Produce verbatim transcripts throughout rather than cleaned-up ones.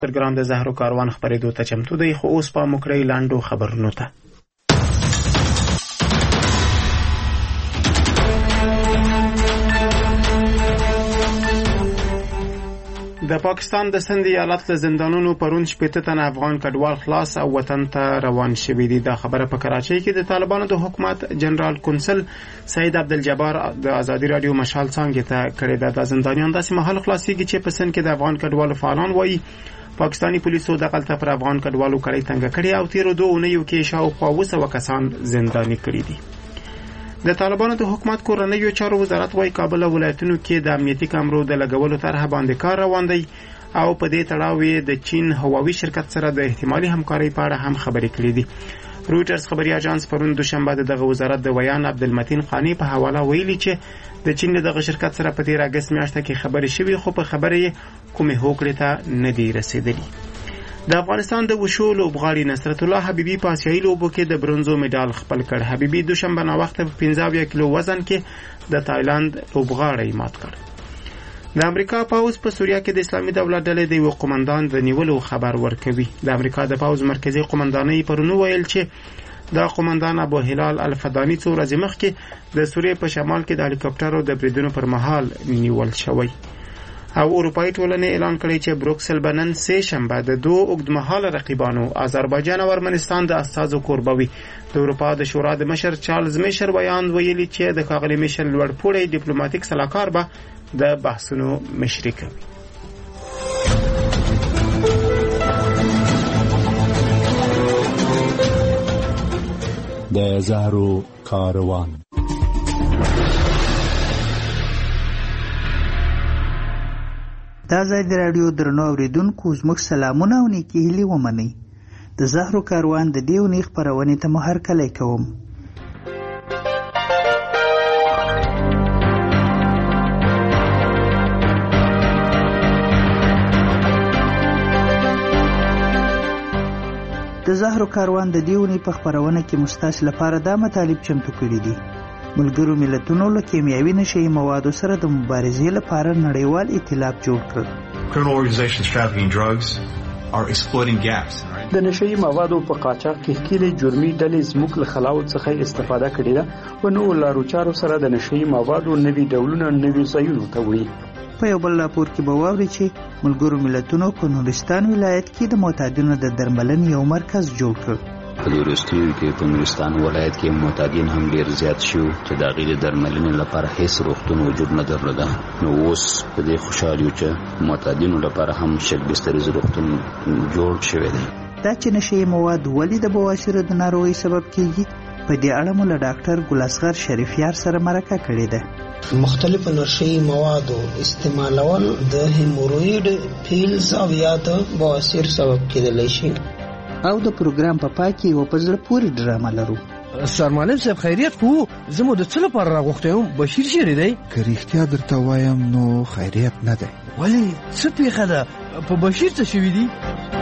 پروګرام د زهرو کاروان خبرېدو ته چمتو دی، خو اوس په مکړی لاندو خبرونو ته. د پاکستان د سند ایالت له زندانونو پرون شپېته تنه افغان کډوال خلاص او وطن ته روان شوي دي. دا خبره په کراچۍ کې د طالبانو د حکومت جنرال کونسل سید عبدالجبار د ازادي رادیو مشال څانګې ته کړې ده. د زندانیان داسې مهال خلاصېږي چې په سند کې د افغان کډوالو فعالان وایي پاکستاني پولیسو دغلته پر افغان کډوالو کړۍ تنګه کړې او تیرو دوه اونیو کې شاوخوا اوه سوه کسان زنداني کړي دي. د طالبانو د حکومت کورنیو چارو وزارت وايي کابل ولایتونو کې د امنیتي کامرو د لګولو طرحه باندې کار روان دی او په دې تړاو یې د چین هواوي شرکت سره د احتمالي همکارۍ په اړه هم خبرې کړې دي. رویټرز خبري اژانس پرون دوشنبه دغه وزارت د ویان عبدالمتین خانی په حواله ویلي چې د چین دغه شرکت سره په تیر اگست میاشته کې خبرې شوې، خو په خبره یې کومې هوکړې ته نه دی رسیدلی. د افغانستان د وشو لوبغاړي نصرت الله حبیبي په آسیایي لوبو کې د برونزو مډال خپل کړ. حبیبي دوشنبه ناوخته په پنځه اویا کیلو وزن کې د تایلند لوبغاړی مات کړ. د امریکا پوځ په سوریه کې د اسلامي دولت ډلې د یو قومندان د نیولو خبر ورکوي. د امریکا د پوځ مرکزی قومندانۍ پرون ویل چې دا قومندان ابو هلال الفدانی څو ورځې مخکې د سوریې په شمال کې د هلیکاپټرو د بریدونو پر مهال نیول شوی. او اروپایي ټولنې اعلان کړی چې بروکسل به نن سه شنبه د دوه اوږدمهاله رقیبانو آذربایجان او ارمنستان د استازو کوربه وي. د اروپا د شورا د مشر چارلز میشل بیان ویلي چې د ښاغلي میشل لوړپوړی ډیپلوماټیک سلاکار به د بحثونو مشري کوي. د زهرو کاروان. دا ځای د راډیو درنو اوریدونکو زموږ سلامونه او نیکې هیلې ومنئ. د زهرو کاروان د دې اونۍ خپرونې ته مو هرکلی کوم. د زهرو کاروان د دې اونۍ په خپرونه کې مو ستاسو لپاره دا مطالب چمتو کړي دي. ملګرو ملتونو له کیمیاوي نشهیي موادو سره د مبارزې لپاره نړیوال ائتلاف جوړ کړ. Criminal organizations trafficking drugs are exploiting gaps. د نشهیي موادو په قاچاق کې ښکېلې جرمي ډلې زموږ له خلاوت څخه استفاده کړې ده او نوو لارو چارو سره د نشهیي موادو نوي ډولونه نوي ځایونو ته وړي. په یو بل راپور کې به واورئ چې ملګرو ملتونو په نورستان ولایت کې د معتادینو د درملنې یو مرکز جوړ کړ. په دې وروستیو کې په نورستان ولایت کې معتادین هم ډېر زیات شو چې د هغې د درملنې لپاره هیڅ روغتون وجود نه درلوده. نو اوس په دې خوشحال یو چې معتادینو لپاره هم شک بستریز روغتون جوړ شوی دی. دا چې نشهیي مواد ولې د بواسیرو د ناروغۍ سبب کیږي، په دې اړه مو له ډاکټر ګل اصغر شریفیار سره مرکه کړې ده. مختلفو نشهیي موادو استعمالول د هیموروید پیلز او یا د بواسیر سبب کېدلی شي. او د پروګرام په پای کې یو په زړه پورې ډرامه لرو. سرمعلم صاحب خیریت خو زموږ د څه لپاره راغوښتی یم؟ بشیر چیرې دی؟ که رښتیا درته وایم نو خیریت نه دی. ولې څه پېښه ده؟ په بشیر څه شوي دي؟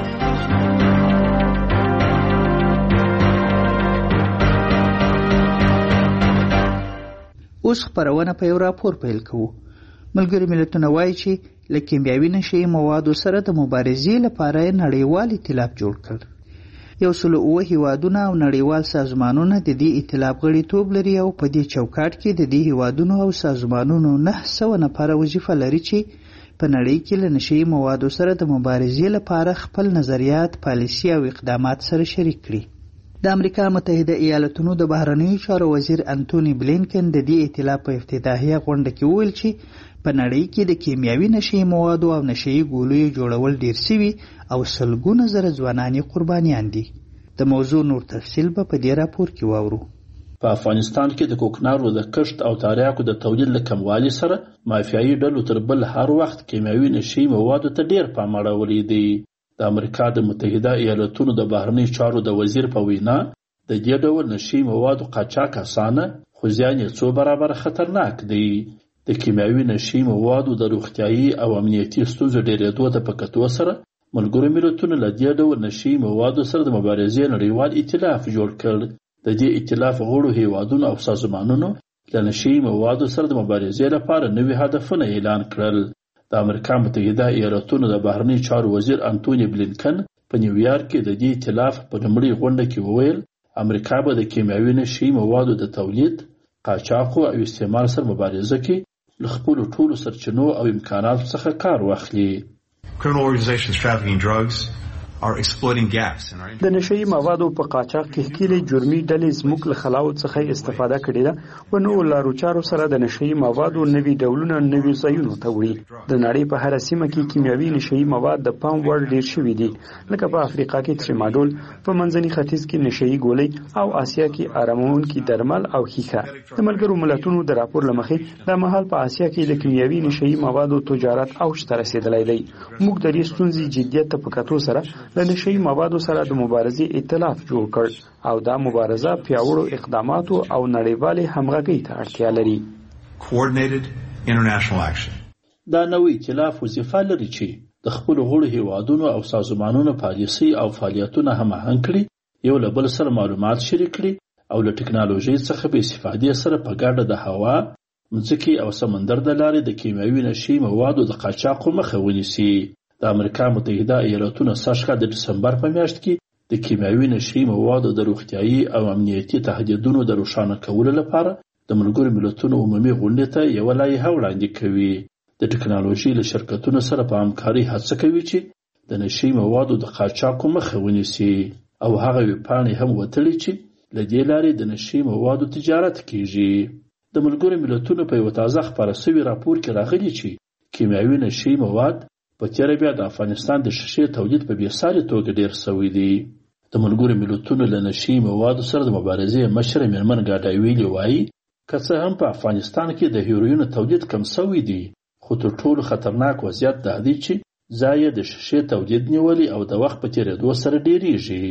اوس خپرونه په یو راپور پیل کوو. ملګري ملتونه وایي چې له کیمیاوي نشهیي موادو سره د مبارزې لپاره نړیوال ائتلاف جوړ کړ. یو سل اوه هیوادونه او نړیوال سازمانونه د دې ائتلاف غړیتوب لري او په دې چوکاټ کې د دې هیوادونو او سازمانونو نه سوه نفره وظیفه لري چې په نړۍ کې له نشهیي موادو سره د مبارزې لپاره خپل نظریات، پالیسي او اقدامات سره شریک کړي. د امریکا متحده ایالتونو د بهرنیو چارو وزیر انټونی بلینکن د دې ائتلاف په افتتاحیه غونډه کې وویل چې په نړۍ کې د کیمیاوي نشهیي موادو او نشهیي ګولیو جوړول ډیر سوي او سلګونه زره ځوانان قربانیان دي. د موضوع نور تفصیل به په دې راپور کې واورو. په افغانستان کې د کوکنارو د کښت او تریاکو د تولید له کموالي سره مافیایي ډلو تر بل هر وخت کیمیاوي نشهیي موادو ته ډیر پام اړولی دی. د امریکا د متحده ایالتونو د بهرنیو چارو د وزیر په وینا د دې ډول نشهیي موادو قاچاق اسانه خو زیان یې څو برابره خطرناک دی. د کیمیاوي نشهیي موادو د روغتیایي او امنیتي ستونزو ډېرېدو ته په کتو سره ملګرو ملتونو له دې ډول نشهیي موادو سره د مبارزې نړیوال ائتلاف جوړ کړ. د دې ائتلاف غړو هیوادونو او سازمانونو له نشهیي موادو سره د مبارزې لپاره نوي هدفونه اعلان کړل. د امریکا متحده ایالاتونو د بهرنی چارو وزیر انټونی بلینکن په نیویارک کې د دې ائتلاف په لومړۍ غونډه کې وویل امریکا به د کیمیاوي نشي موادو د تولید، قاچاق او استعمال سره مبارزه کې له خپلو ټولو سرچینو او امکاناتو څخه کار واخلي. Criminal organizations trafficking drugs are exploiting gaps in our د نشئی موادو په قاچاق کې ښکېلې جرمي ډلې زموږ له خلاوت څخه استفاده کړې ده و نو لارو چارو سره د نشئی موادو نوي ډولونه نوي ځایونو ته وړي. د نړۍ په هره سیمه کې کیمیاوي نشئی مواد د پام وړ ډیر شوي دي، لکه په افریقا کې تریماډول، په منځني ختیځ کې نشئی ګولۍ او آسیا کې آرامونکي درمل او ښیښه. د ملګرو ملتونو د راپور له مخې دا مهال په آسیا کې د کیمیاوي نشئی موادو تجارت اوج ته رسیدلی دی. موږ د دې ستونزې جدیت ته په کتو سره د نشئی موادو سره د مبارزې ائتلاف جوړ کړ او دا مبارزه پیاوړو اقداماتو او نړیوالې همغږۍ ته اړتیا لري. coordinated international action. دا نوې ائتلاف وظیفه لري چې د خپلو غړو هیوادونو او سازمانونو پالیسۍ او فعالیتونه هماهنګ کړي، یو له بل سره معلومات شریک کړي او له ټکنالوژۍ څخه به استفادې سره په ګډه د هوا، مځکې او سمندر د لارې د کیمیاوي نشي موادو د قاچاقو مخه ونیسي. د امریکا متحده ایالاتونو سږ کال د ډسمبر په میاشت کې د کیمیاوي نشي موادو د روغتیایي او امنیتي تهدیدونو د روښانه کولو لپاره د ملګرو ملتونو عمومي غونډې ته یوه لایحه وړاندې کوي. د ټکنالوژۍ له شرکتونو سره په همکارۍ هڅه کوي چې د نشي موادو د قاچاقو مخه ونیسي او هغه ویبپاڼې هم وتړي چې له دې لارې د نشي موادو تجارت کیږي. د ملګرو ملتونو په یوه تازه خپاره سوي راپور کې راغلي چې کیمیاوي نشي مواد په تېره بیا د افغانستان د شیشې تولید په بېساري توګه ډېر سوی دی. د ملګرو ملتونو له نشي موادو سره د مبارزې مشره میرمن ګاډاویلې وایي که څه هم په افغانستان کې د هیروینو تولید کم سوی دی، خو تر ټولو خطرناک وضعیت دا دی چې ځای یې د شیشې تولید نیولي او د وخت په تېرېدو سره ډېرېږي.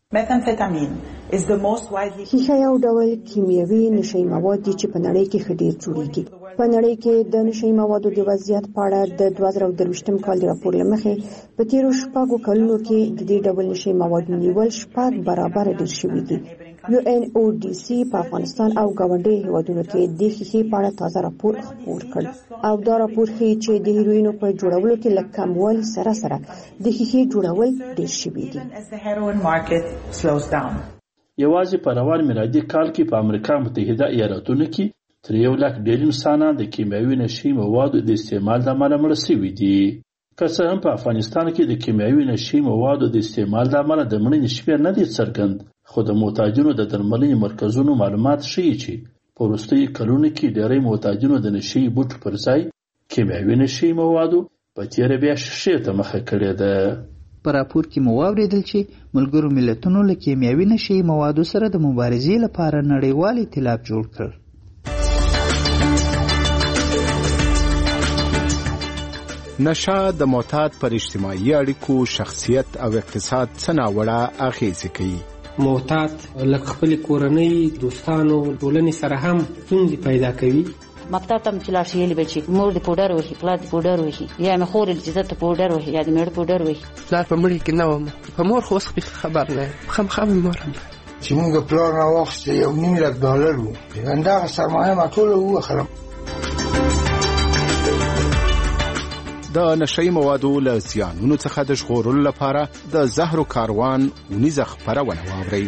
ښیښه یو ډول کیمیاوي نشي مواد دي چې په نړۍ کې ښه ډېر جوړیږي. په نړۍ کې د نشي موادو د وضعیت په اړه د دوه زره درویشتم کال د راپور له مخې په تیرو شپږو کلونو کې د دې ډول نشي موادو نیول شپږ برابره ډېر شوي دي. یو ان او ډي سي په افغانستان او ګاونډي هیوادونو کې د ښیښې په اړه تازه راپور خپور کړ او دا راپور ښیي چې د هیروینو په جوړولو کې له کموالي سره سره د ښیښې جوړول ډېر شوي دي. یوازې په روان میلادي کال کې په امریکا متحده ایالاتونو کې تر یو لک ډېر انسانان د کیمیاوي نشي موادو د استعمال له امله مړه شوي دي. که څه هم په افغانستان کې د کیمیاوي نشي موادو د استعمال له امله د مړینې شمېر نه دی څرګند، خو د معتادینو د درملنې مرکزونو معلومات ښیي چې په وروستیو کلونو کې ډېری معتادینو د نشي بوټو پر ځای کیمیاوي نشي موادو په تېره بیا شیشې ته مخه کړې ده. په راپور کې مو واورېدل چې ملګرو ملتونو له کیمیاوي نشي موادو سره د مبارزې لپاره نړیوال ائتلاف جوړ کړ. نشه د معتاد پر اجتماعي اړیکو، شخصیت او اقتصاد څه ناوړه اغېزې کوي. معتاد لکه خپل کورنۍ، دوستانو، ټولنې سره هم ستونزې پیدا کوي. مکتب ته چې لاړ شي یې به چې مور د پوډر وهي، پلار د پوډر وهي، یا مې خور چې زه ته پوډر وهي یا د مېړه پوډر وهي. پلار په مړي کې نه وم، په مور خو اوس خبر نه یم، خامخا مې مور هم چې موږ پلار راواخیسته یو نیم لک ډالر و، همدغه سرمایه ما ټوله ووخرم. د نشئی موادو له زیانونو څخه د ژغورلو لپاره د زهرو کاروان اونیزه خپرونه واورئ.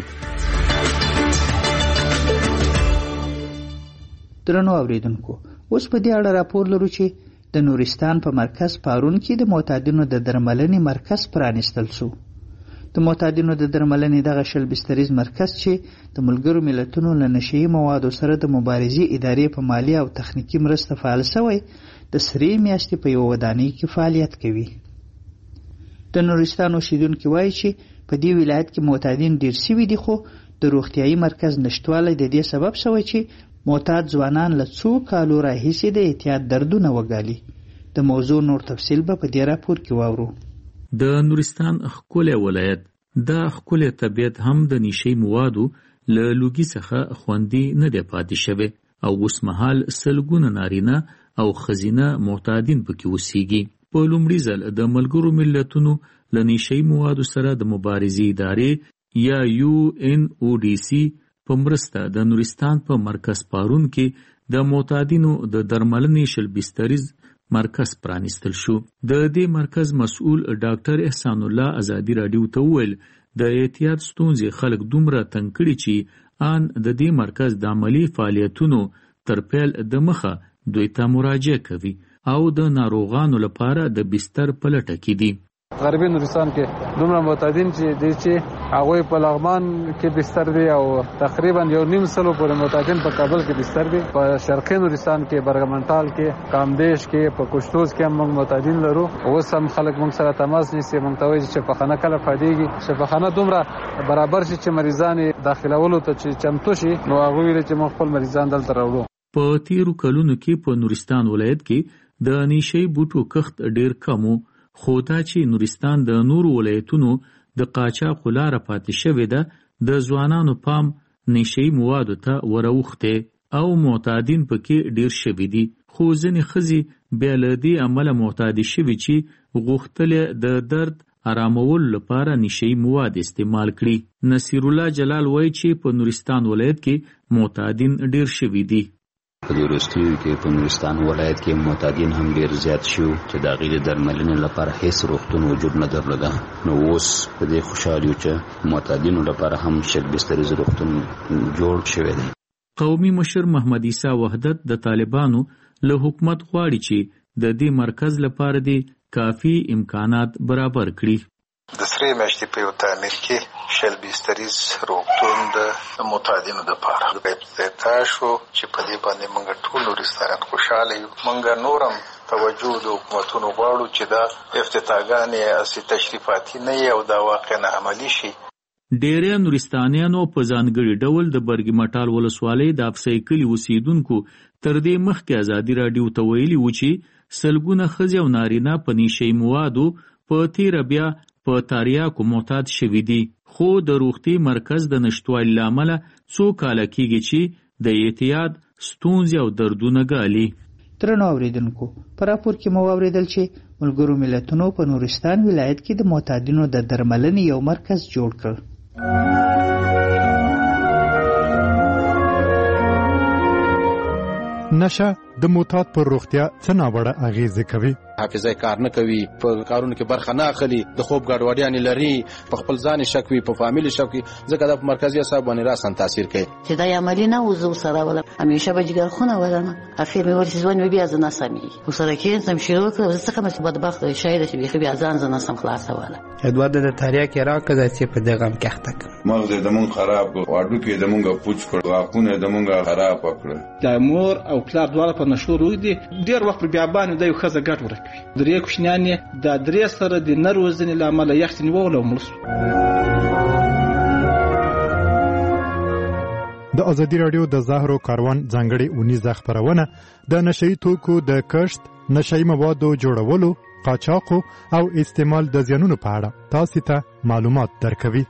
درنو اوریدونکو، اوس په دې اړه راپور لرو چې د نورستان په مرکز پارون کې د معتادینو د درملنې مرکز پرانیستل شو. د معتادینو د درملنې دغه شل بستریز مرکز چې د ملګرو ملتونو له نشئی موادو سره د مبارزې ادارې په مالی او تخنیکی مرسته فعال شوی د سرې میاشتې په یو ودانۍ کې فعالیت کوي. د نورستان اوسیدونکي وایي چې په دې ولایت کې معتادین ډېر شوي دي، خو د روغتیایي مرکز نشتوالی د دې سبب شوی چې معتاد ځوانان له څو کالو راهیسې د اعتیاد دردونه وګالي. د موضوع نور تفصیل به په دې راپور کې واورو. د نورستان ښکلی ولایت دا ښکلی طبیعت هم د نشي موادو له لوګي څخه خوندي نه دی پاتې شوی او اوس مهال سلګونه نارینه او ښځینه معتادین پکې اوسیږي. په لومړي ځل د ملګرو ملتونو له نشي موادو سره د مبارزې ادارې یا یو ان او ډي سي په مرسته د نورستان په مرکز پارون کې د معتادینو د درملنې شل بستریز مرکز پرانیستل شو. د دې مرکز مسؤل ډاکټر احسان الله ازادي رادیو ته وویل د اعتیاد ستونزې خلک دومره تنګ کړي چې ان د دې مرکز د عملی فعالیتونو تر پیل د مخه دوی ته مراجعه کوي او د ناروغانو لپاره د بستر په لټه کې دي. غربي نورستان کې دومره معتادین چې دي چې هغوی په لغمان کې بستر دي او تقریبا یو نیم سلو پورې معتادین په کابل کې بستر دي. په شرقي نورستان کې برګمنټال کې کامدیش کې په کوشتوز کې هم موږ معتادین لرو. اوس هم خلک موږ سره تماس نیسي، موږ ته وایي چې شفاخانه کله فعالېږي. شفاخانه دومره برابر شي چې مریضان داخلولو ته چې چمتو شي نو هغوی ویل چې موږ خپل مریضان دلته راوړو. په تیرو کلونو کې په نورستان ولایت کې د نشي بوټو کښت ډیر کم و، خو دا چې نورستان د نورو ولایتونو د قاچاق لاره پاتې شوې ده د ځوانانو پام نشي موادو ته وروخته او معتادین پکې ډیر شوي دي. خو ځینې ښځې بیا له دې عمله معتادي شوي چې غوښتل د درد آرامولو لپاره نشي مواد استعمال کړي. نصیر الله جلال وایي چې په نورستان ولایت کې معتادین ډیر شوي دي. په دې وروستیو کې په نورستان ولایت کې معتادین هم ډېر زیات شو چې د هغې د درملنې لپاره هیڅ روغتون وجود نه درلوده. نو اوس په دې خوشحال یو چې معتادینو لپاره هم شل بستریز روغتون جوړ شوی دی. قومي مشر محمد عیسی وحدت د طالبانو له حکومت غواړي چې د دې مرکز لپاره دی کافي امکانات برابر کړي. د سرې میاشتې په یو تعمیر کې شل بستریز روغتون د معتادینو دپاره افتتاح شو چې په دې باندې موږ ټول نورستانیان خوشحاله یو. موږ نورم توجه د حکومتونو غواړو چې دا افتتاحګانې هسې تشریفاتي نه وي او دا واقعا عملي شي. ډېری نورستانیانو په ځانګړي ډول د برګ مټال ولسوالۍ د افسۍ کلي اوسېدونکو تر دې مخکې ازادي راډیو ته ویلي وو چې سلګونه ښځې او نارینه په نشي موادو په تیره بیا په تاریاکو معتاد شوي دي. خو د روغتي مرکز د نشتوالي له امله څو کاله کېږي چې د اعتیاد ستونزې او دردونه ګالي. درنو اورېدونکو، په راپور کې مو واورېدل چې ملګرو ملتونو په نورستان ولایت کې د معتادینو د درملنې یو مرکز جوړ کړ. نشه د معتاد پر روغتیا څه ناوړه اغېزې کوي. حافظه کار نه کوي، په کارونو کې برخه نه اخلي، د خوب ګډوډیانې لري، په خپل ځان شک وي، په فامیل شک وي، ځکه دا په مرکزي اعصاب باندې راسن تاثیر کوي. چې دا عملي نه وزو سره ولا همیشه به جګر خونه ولنه اخر مې ورسې ځوان مې بیا ځنه سمي وسره کې سم شروع کړ څه کوم چې بدبخت شاید چې بیا بیا ځان ځنه سم خلاص ولا ادوار د تاریخ کې راکړه چې په دغه کې اخته مغز د مون خراب واډو کې د مونږه پوچ کړ واقونه د مونږه خراب کړ. د مور او پلار دواړه په نشو روي دي ډیر وخت بیا باندې د یو خزه ګټ ورکوي. درې کوښنیانې د درې سره د نروزنې لامل یختنی وول او ملس. د ازادي رادیو د زهرو کاروان ځانګړي اونیزه خبرونه د نشئی توکو د کښت، نشئی موادو جوړولو، قاچاقو او استعمال د زیانونو په اړه تاسو ته معلومات درکوي.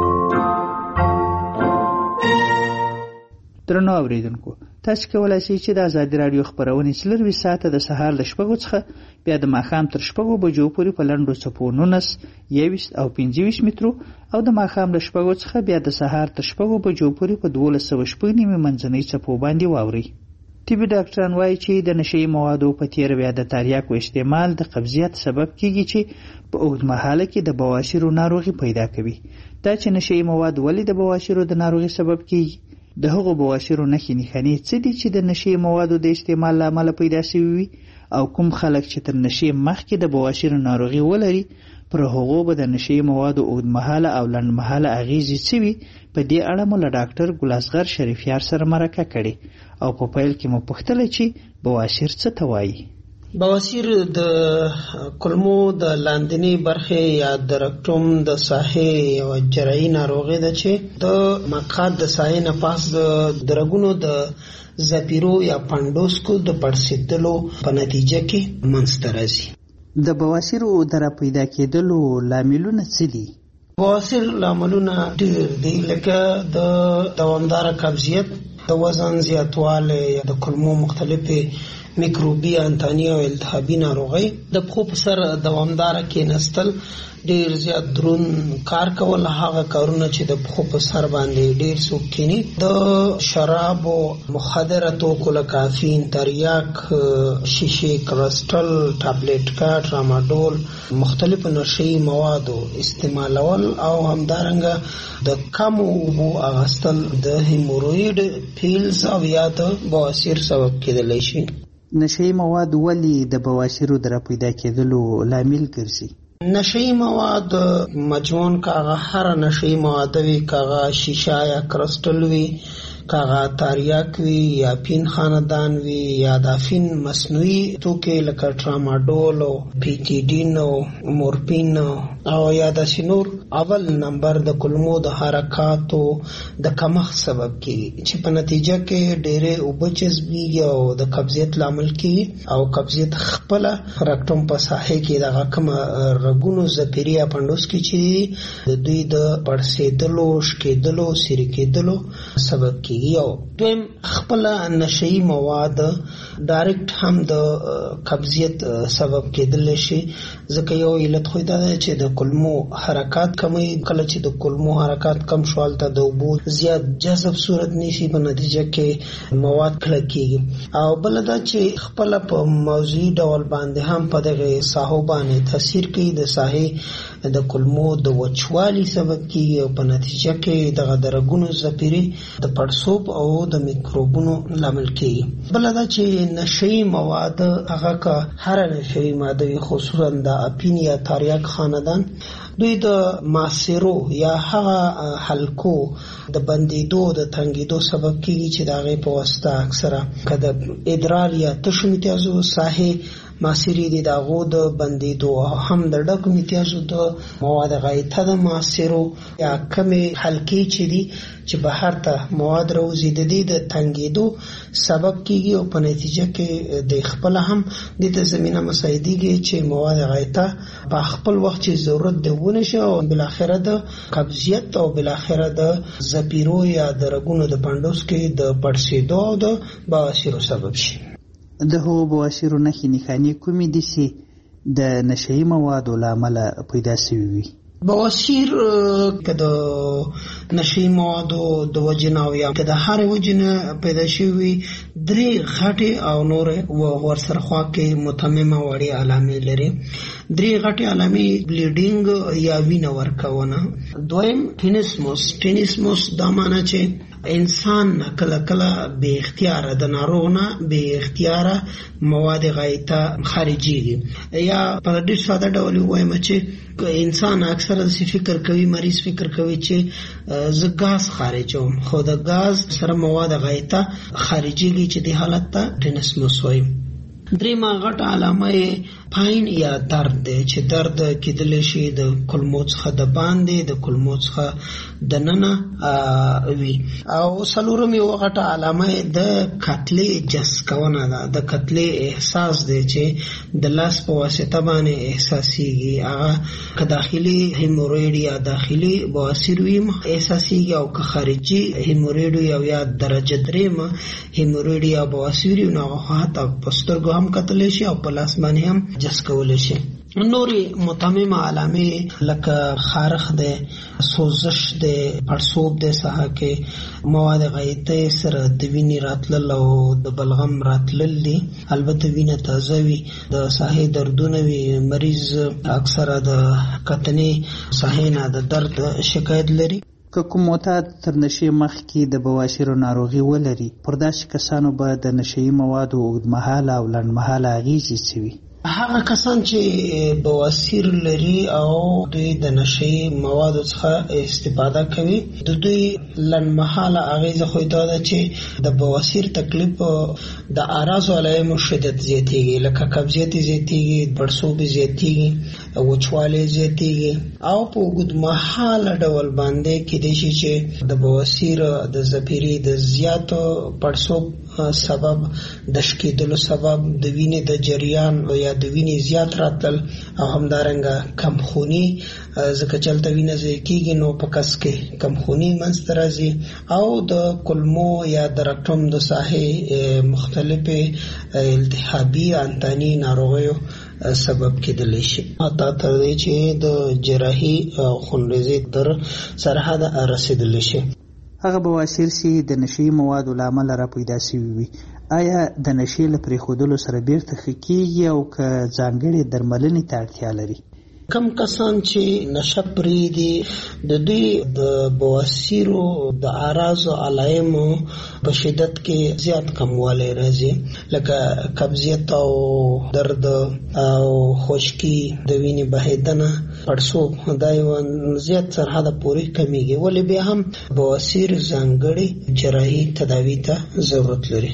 درنو اوریدونکو، تاسو کولای شئ چې د ازادي رادیو خبرونه څلروي ساعته د سهار ل شپږو څخه بیا د ماښام تر شپږو بجو پورې په لنډو څپو نولس، یوویشت او پنځه ویشت مترو او د ماښام له شپږو څخه بیا د سهار تر شپږو بجو پورې په دولس سوه شپږ نیمې منځنۍ څپو باندې واورئ. طبي ډاکټران وایي چې د نشئی موادو په تیره بیا د تریاکو استعمال د قبضیت سبب کیږي چې په اوږد مهاله کې د بواسیرو ناروغي پیدا کوي. دا چې نشئی مواد ولې د بواسیرو د ناروغي سبب کیږي، د هغو بواسیرو نښې نښانې څه دي چې د نشئی موادو د استعمال له امله پیدا شوي وي، او کوم خلک چې تر نشې مخکې د بواسیرو ناروغي ولري پر هغو به د نشئی موادو اوږدمهاله او لنډمهاله اغېزې څه وي. په دې اړه مو له ډاکټر ګلاسغر شریفیار سره مرکه کړې او په پیل کې مو پوښتله چې بواسیر څه ته وایي. بواسیر د کولمو د لاندنۍ برخې یا د رکټوم د ساحې یو جراحي ناروغي ده چې د مقعد د ساحې نه پاس د رګونو د زپیرو یا پاندوسکو د پړسېدلو په نتیجه کې منځته راځي. د بواسیرو د را پیدا کېدلو لاملونه څه دي؟ بواسیر لاملونه ډېر دي، لکه د دوامداره قبضیت، د وزن زیاتوالی، د کولمو مختلفې میکروبي انتاني او التهابي ناروغي د پښو په سر دوامدار کېناستل ډیر زیات درون کار کول هغه کارونه چې د پښو په سر باندې ډیر څوک کینی د شراب او مخدره توکو لکه کافین تریاک شیشه کرسټل ټابلیټ کا ټراماډول مختلف نشي موادو استعمالول او همدارنګه د کم اوبو اغستل د هیموروید پیلز او یا د بواسیر سبب کېدلی شي. نشي مواد ولې د بواسیرو د پیدا کېدلو لامل ګرځي؟ نشئی مواد مجموعاً کاغا هر نشئی مواد وی کاغا شیشا یا کرسٹل وی کاغا تاریاک وی یا پین خاندان وی یا دافین مصنوعی توکې لکه ټراماډول او پیټیډین او مورفین او یا د سینور اول نمبر د کلمو د حرکاتو د کمښت سبب کیږي چې په نتیجه کې ډېرې اوبه جذبېږي او د قبضیت لامل کیږي او قبضیت خپله رکټوم په ساحې کې دغه کومه رګونو زپیري اپنډوس کې چې د دوی د پړسېدلو شکېدلو سیرې کېدلو سبب کیږي. یو دویم خپل نشئی مواد ډایرکټ هم د قبضیت سبب کېدل شي ځکه یو علت خو دا ده چې د کلمو حرکات کمی کله چې د کلمو حرکات کم شوال ته د اوبو زیات جذب صورت نیسي په نتیجه کې مواد کلک کېږي او بل دا چې خپل په موضوعي ډول باندې هم په دغه ساحو باندې تاثیر کوي د ساحې د کلمو د وچوالي سبب کېږي او په نتیجه کې دغه د رګونو زپیري د پړسوب او د میکروبونو لامل کېږي. بل دا چې نشئی مواد هغه که هر نشئی ماده خصوصا د اپین یا تاریاک خاندان دوی د ماسیرو یا هغه حلقو د بندیدو د تنګیدو سبب کېږي چې د هغې په واسطه اکثره که د ادرار یا تشو میتیازو ساحې ماسیری دی د هغو د بندیدو هم د ډکو میتیازو د مواد غایطه د ماسیرو یا کمې حلقې چې دي چې بهر ته مواد راوځي د دې د تنګیدو سبب کېږي او په نتیجه کې د خپله هم دې ته زمینه مساعدېږي چې مواد غایطه په خپل وخت چې ضرورت دی ونه شي او بالاخره د قبضیت او بالاخره د زپیرو یا د رګونو د پنډوس کې د پړسېدو او د بواسیرو سبب شي. د هغو بواسیرو نښې نښانې کومې دي چې د نشئی موادو له امله پیدا سوي وي؟ بواسیر که د نشئی موادو د وجې نه او یا که د هرې وجې نه پیدا شوي درې غټې او نورې ورسره خوا کې متممه وړې علامې لري. درې غټې علامې بلیډینګ یا وینه ورکونه. دویم ټینسموس. ټینسموس دا معنی چې انسان کله کله بے اختیاره د ناروغ نه بے اختیاره مواد غایطه خارجېږي یا په ډېر ساده ډول ووایم چې انسان اکثره داسې فکر کوي مریض فکر کوي چې زه ګاز خارجوم خو د ګاز سره مواد غایطه خارجېږي چې دې حالت ته ټینسموس وایم. درېیمه غټه علامه یې پاین یا درد دی چې درد کېدلی شي د کلمو څخه د باندې د کلمو څخه د ننه وي. او څلورم یوه غټه علامه یې د کتلې جس کونه ده. د کتلې احساس دی چې د لاس په واسطه باندې احساسېږي. هغه که داخلي هیموروید یا داخلي بواسیر وي احساسېږي او که خارجي هیموروید وي او یا درجه درېیمه هیموروید یا بواسیر وي نو هغه حتی په سترګو هم کتلی شي او په لاس باندې هم جس کولی شي. نورې متممه علامې لکه خارښ دی، سوزش دی، پړسوب دی، ساحه کې مواد غایطه سره د وینې راتلل او د بلغم راتلل دي. البته وینه تازه وي، د ساحې دردونه وي، مریض اکثره د کتنې ساحې نه د درد شکایت لري. که کوم معتاد تر نشې مخکې د بواسیرو ناروغي ولري، پر داسې کسانو به د نشهیي موادو اوږدمهاله او لنډمهاله اغېزې څه وي؟ هغه کسان چې بواسیر لري او دوی د نشهیي موادو څخه استفاده کوي، د دوی لنډمهاله اغېزه خو دا ده چې د بواسیر تکلیف د اعراضو علایمو شدت زیاتېږي، لکه قبضیت زیاتېږي، پړسوب زیاتېږي، وچوالی زیاتیږي او په اوږدمهاله ډول باندې کېدای شي چې د بواسیر د زپیري د زیاتو پړسوب سبب د شکېدلو سبب د وینې د جریان یا د وینې زیات راتل او همدارنګه کمخوني ځکه چې هلته وینه ضایع کېږي نو په کس کې کمخوني منځته راځي او د کولمو یا د رکټوم د ساحې مختلفې التهابي انتاني ناروغیو سبب کېدلی شي حتی تر دې چې د جراحي خونریزي تر سرحده رسېدلی شي. هغه بواسیر چې د نشي موادو له امله را پیدا شوي وي آیا د نشي له پرېښودلو سره بیرته ښه کېږي او که ځانګړې درملنې ته اړتیا لري؟ کم کسان چې نشه پرېږدي د دوی د بواسیرو د اعراضو علایمو په شدت کې زیات کموالی راځي لکه قبضیت او درد او خشکي د وینې بهېدنه پړسوب دا یوه زیات سرحده پورې کمیږي ولې بیا هم بواسیر ځانګړې جراحي تداوي ته ضرورت لري.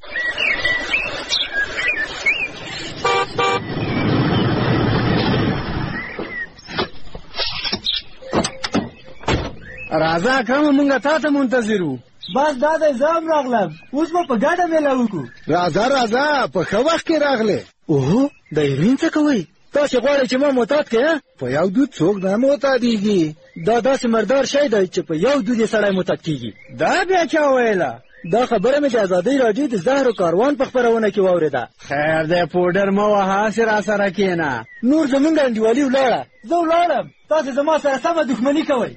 راځه کومه مونږه تا ته منتظر وو. بس دا دی زه هم راغلم اوس به په ګډه میله وکړو. راځه راځه په ښه وخت کې راغلې. اوهو د هیروین څه کوئ؟ تاسې غواړئ چې ما معتاد کړې؟ په یو دود څوک نه معتادېږي. دا داسې مردار شی دی چې په یو دود یې سړی معتاد کېږي. دا بیا چا ویله؟ دا خبره مې د ازادۍ راډیو د زهر و کاروان په خپرونه کې واورېده. خیر دی پوډر مه وهه هسې راسره کښېنه. نور زمونږ انډیوالي ولاړه. زه ولاړم تاسې زما سره سمه دښمني کوئ.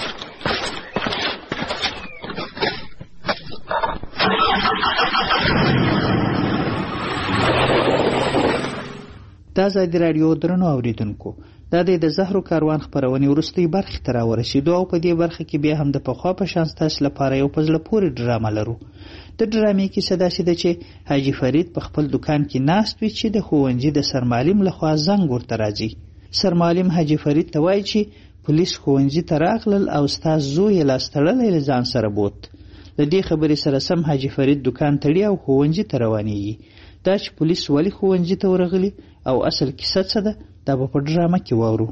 دا ازادي راډیو درنو اوریدونکو دا د زهرو کاروان خپرونې وروستۍ برخې ته راورسېدو او په دې برخه کې بیا هم د پخوا په شان ستاسو لپاره یو په زړه پورې ډرامه لرو. د ډرامې کیسه داسې ده چې حاجي فرید په خپل دکان کې ناست وي چې د ښوونځي د سرمعلم لخوا زنګ ورته راځي. سرمعلم حاجي فرید ته وایي چې پولیس ښوونځي ته راغلل او ستا زوی یې لاس تړلی له ځان سره بوت. له دې خبرې سره سم حاجي فرید دکان تړي او ښوونځي ته روانېږي. دا چې پولیس ولې ښوونځي ته ورغلي او اصل کیسه څه ده دا به په ډرامه کې واورو.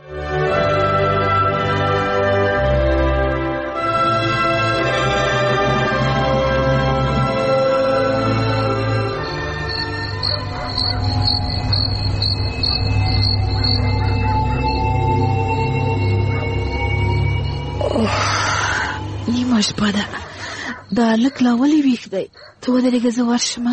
نیمه شپه ده دا هلک لا ولې ویښ دی؟ ته ودرېږه زه ورشمه.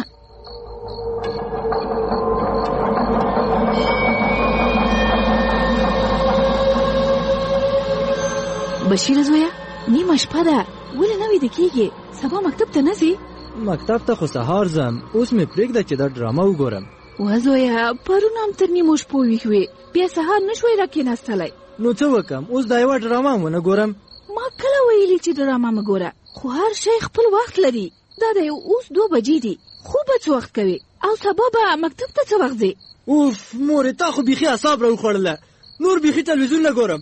بشیر زویه نیمه شپه ده ولې نه ویده کېږې؟ سبا مکتب ته نه ځې؟ مکتب ته خو سهار ځم اوس مې پرېږده چې دا ډرامه وګورم. وه زویه پرون هم تر نیمو شپو ویښ وې بیا سهار نه شوی راکېناستلی. نو څه وکړم اوس دا یوه ډرامه هم ونه ګورم؟ ما کله ویلي چې ډرامه مه ګوره خو هر شی خپل وخت لري. دا دی اوس دوه بجې دي خوب به څه وخت کوې او سبا به مکتب ته څه وخت ځې؟ اوف مورې تا خو بیخي اعصاب راوخوړله نور بیخي تلویزیون نه ګورم.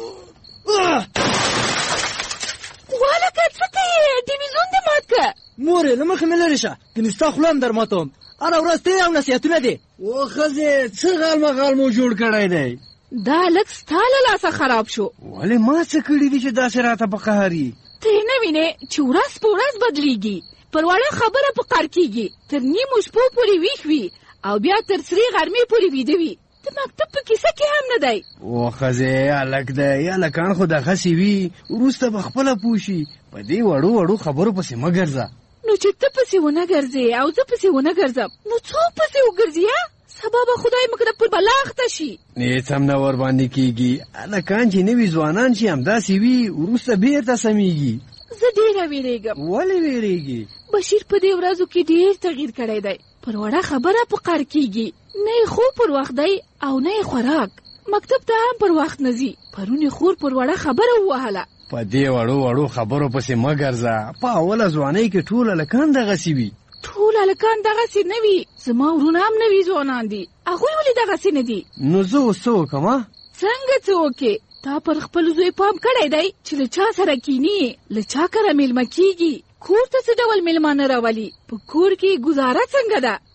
والکه څه ته یې ټلویزیون دې مات که؟ مورې له مخې مې لرې شه کنې ستا خوله هم در ماتوم. هره ورځ ته او نصیحتونه دي. او ښځې څه غالمه غالمو جوړ کړی دی؟ دا لږ ستا له لاسه خراب شو. ولې ما څه کړي دي چې داسې راته په قهر یې؟ ته یې نه وینې چې ورځ په ورځ بدلیږي پر وړه خبره په قهر کېږي تر نیمو شپو پورې ویښ وي او بیا تر سرې غرمې پورې ویده وي. د مکتب په کیسه کې هم نه دی. او ښځې هلک دی هلکان خو دغسې وي وروسته به خپله پوه شي. په دې وړو وړو خبرو پسې مه ګرځه. نو چې ته پسې ونه ګرځې او زه پسې ونه ګرځم نو څوک پسې وګرځي؟ سبا به خدای مکتب پر بلا اخته شي. هېڅ هم نه ورباندې کېږي. هلکان چې نوي ځوانان چې همداسې وي وروسته بېرته سمیږي. زه ډېره وېرېږم. ولې وېرېږي؟ بشیر په دې ورځو کې ډېر تغییر کړی دی. پر وړه خبره په قهر کېږي. نه یې خوب پر وخت دی او نه یې خوراک. مکتب ته هم پر وخت نه ځي. پرون یې خور پر وړه خبره ووهله. په دې وړو وړو خبرو پسې مه ګرځه. په اوله ځوانۍ کې ټول هلکان دغسې وي. ټول هلکان دغسې نه وي. زما ورونه هم نوي ځوانان دي. هغوی ولې دغسې نه دي؟ نو زه اوس څه وکړم؟ څنګه څه وکړې؟ تا پر خپل زوی پام کړی دی چې له چا سره کیني له چا کره میلمه کېږي کور ته څه ډول میلمانه راولي په کور کې ګزاره څنګه ده؟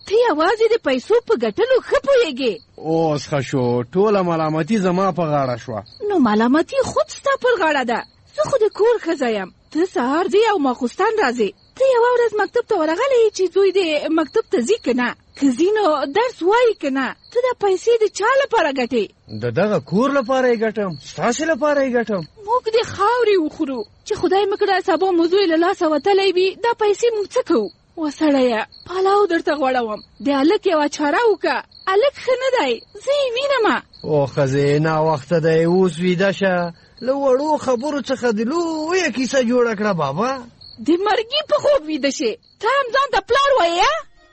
ته یوازې د پیسو په ګټلو ښه پوهېږې. اوس ښه شو، ټوله ملامتي زما په غاړه شوه. نو ملامتي خود ستا پر غاړه ده. زه خو د کور ښځه یم، ته سهار ځې او ماخوستن راځې. ته یوه ورځ مکتب ته ورغلی چې زوی دې مکتب ته ځي که نه، که ځي نو درس وایي که نه. ته دا پیسې د چا لپاره ګټې؟ د دغه کور لپاره یې ګټم، ستاسې لپاره یې ګټم. موږ د خاورې وخورو چې خدای مه کړه سبا مو زوی له لاسه وتلی وي، دا پیسې موږ څه کوو؟ و سړیه پلاو درته غوړوم، د هلک یوه چاره وکړه، هلک ښه نه دی، زه یې وینمه. او ښځې ناوخته دی، اوس ویده شه. له وړو خبرو څخه د لویه کیسه جوړه کړه بابا. د مرګي په خوب ویده شې، ته هم ځان ته پلار وایې.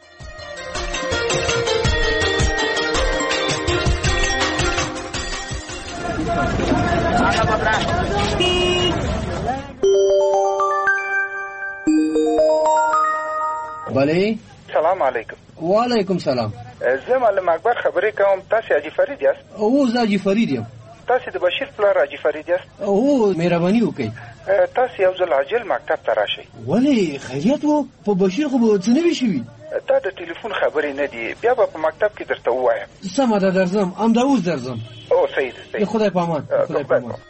بله. سلام علیکم. وعلیکم سلام. زه معلم اکبر خبرې کوم. تاسې حاجي فرید یاست؟ او زه حاجي فرید یم. تاسې د بشیر پلار حاجي فرید یاست؟ او مهرباني وکړئ تاسې یو ځل عاجل مکتب ته راشئ. ولې خیریت و؟ په بشیر خو به څه نه وي شوي. دا د ټلیفون خبرې نه دي، بیا به په مکتب کې درته ووایم. سمه ده، درځم، همدا اوس درځم. او صحیح ده، صحیح. خدای په امان، خدای په امان.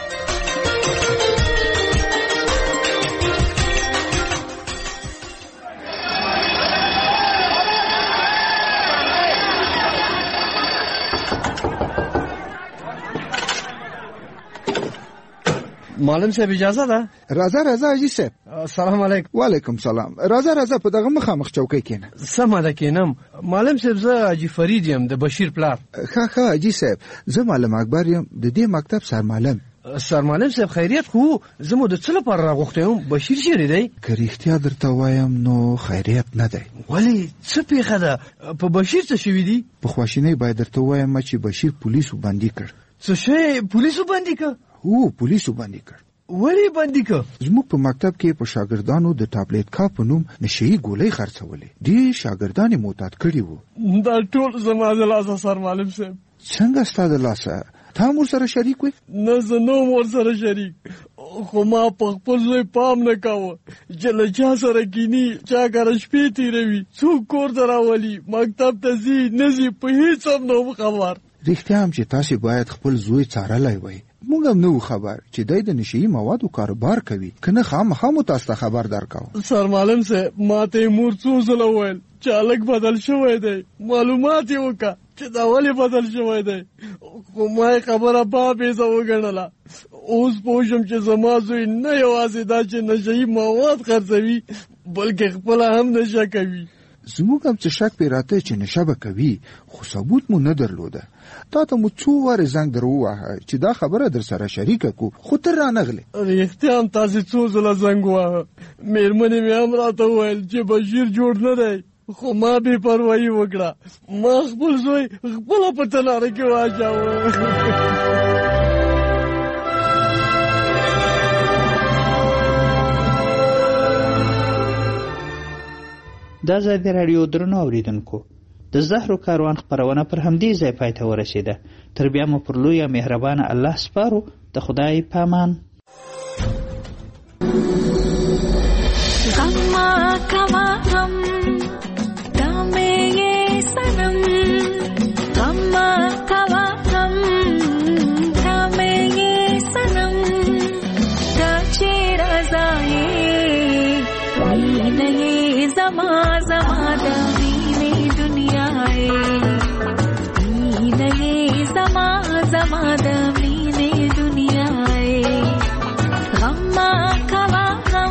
معلم صاحب اجازه ده؟ راځه راځه حاجي صاحب. سلام علیکم. وعلیکم سلام. راځه راځه په دغه مخامخ چوکۍ کېنه. سمه ده کېنم. معلم صاحب زه حاجي فرید یم د بشیر پلار. ښه ښه حاجي صاحب، زه معلم اکبر یم د دې مکتب سرمعلم. سرمعلم صاحب خیریت خو زه مو د څه لپاره راغوښتی یم؟ بشیر چیرې دی؟ که رښتیا درته وایم نو خیریت نه دی. ولې څه پیښه ده؟ په بشیر څه شوي دي؟ په خواشینۍ باید درته وایم چې بشیر پولیسو بندي کړ. څه شی پولیسو بندي کړ؟ هو پولیسو بندي کړ. ولې بندي کړ؟ زموږ په مکتب کې په شاګردانو د ټابلیټ کا په نوم نشهیي ګولۍ خرڅولې. ډېر شاګردان یې معتاد کړي وو. دا ټول زما د لاسه سرمعلم صاحب. څنګه ستا د لاسه؟ تا هم ورسره شریک وې؟ نه، زه نه وم ورسره شریک، خو ما په خپل زوی پام نه کاوه چې له چا سره کیني، چا کره شپې تېروي، څوک کور ته راولي، مکتب ته ځي نه ځي، په هېڅ هم نه وم خبر. رښتیا هم چې تاسې باید خپل زوی څارلی وی. موږ هم نه وو خبر چې دی د نشهیي موادو کاروبار کوي، که نه خامخا مو تاسو ته خبر درکاوه. سرمعلم صاحب ما ته یې مور څو ځله وویل چې هلک بدل شوی دی، معلومات یې وکړه چې دا ولې بدل شوی دی، خو ما یې خبره بابیزه وګڼله. اوس پوه شم چې زما زوی نه یوازې دا چې نشهیي مواد خرڅوي بلکې خپله هم نشه کوي. زموږ هم څه شک پې راته چې نشه به کوي، خو ثبوت مو نه درلوده. تا ته مو څو وارې زنګ در وواهه چې دا خبره در سره شریکه کو، خو ته رانغلې. رښتیا هم تاسې څو ځله زنګ وواهه، مېرمنې مې هم راته وویل چې بشیر جوړ نه دی، خو ما بې پروایي وکړه، ما خپل زوی خپله په تناره کې واچاوه. دا ځای د راډیو درنو اورېدونکو د زهرو کاروان خپرونه پر همدې ځای پای ته ورسېده. تر بیا مو پر لویه مهربانه الله سپارو. د خدای په امان. غم کوا غم دامه یې سنم، غم کوا غم دامه یې سنم، دا چې رضایې مینه یې زما زما د مینې دنیا یې، مینه یې زما زما د مینې دنیا یې، غم کوا غم.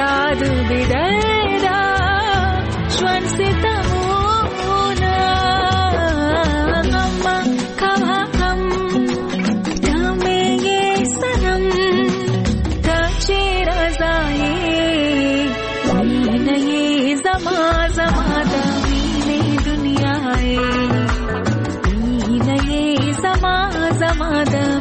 یاد بدردا ژوند ستمونه غم کوا غم دا مې سنم دا چې رضایې مینه یې زما زما د مینې دنیا یې مینه یې زما زما د